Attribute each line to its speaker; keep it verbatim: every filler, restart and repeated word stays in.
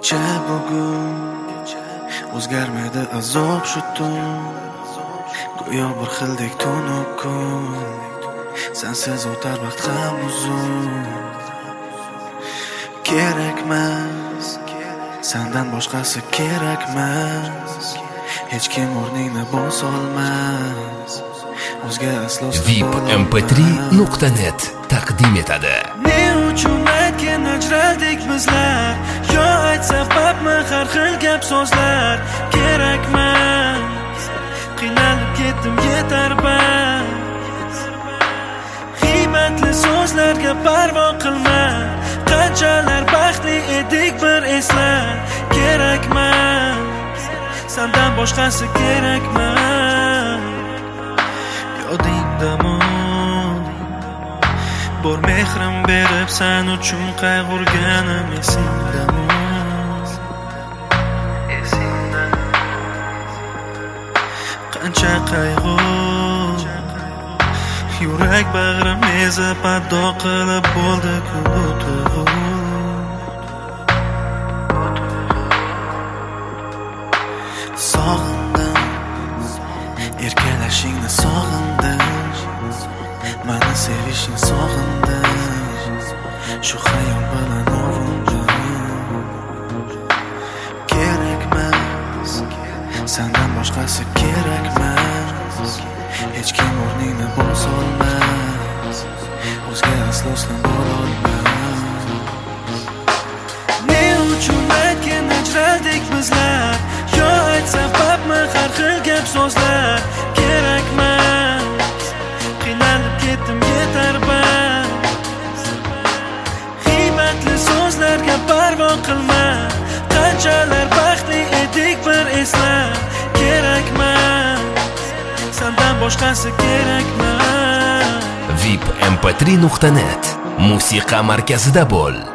Speaker 1: kecha bugun o'zgarmaydi azob shu tun, go'yo bir xildek tunu kun, sensiz o'tar vaqt ham uzun. Kerakmas, sendan boshqasi kerakmas, hech kim o'rningni bosolmas, o'zga aslo
Speaker 2: V I P M P три nuqta net taqdim etadi.
Speaker 1: Ne uchun aytgan ajraldik bizlar, yo ayt sababmi har xil gap so'zlar. Kerakmas, qiynalib ketdim yetar bas, qiymatli so'zlarga parvo qilma, qanchalar baxtli edik bir esla. Kerakmas, sendan boshqasi kerakmas. Yodingdami bor mehrim berib sen uchun qayg'urganim esingdami? Qancha qayg'u yurak bag'rim ezib ado qilib bo'ldi-ku bu tuyg'u. Sog'indim, erkalashingni sog'indim, mani sevishing sog'indim, shu xayol bilan ovundim. Kerakmas, sendan boshqasi kerakmas, hech kim o'rningni bosolmas, o'zga aslo sen bo'lolmas. Ne uchun aytgan ajraldik bizlar, yo ayt sababmi har xil gap so'zlar. Kerakmas, qiynalib ketdim yetar bas, qiymatli so'zlarga parvo qilma, qanchalar baxtli edik bir esla. Kerakmas, sendan boshqasi kerakmas.
Speaker 2: V I P M P три nuqta net musiqa markazida bo'l.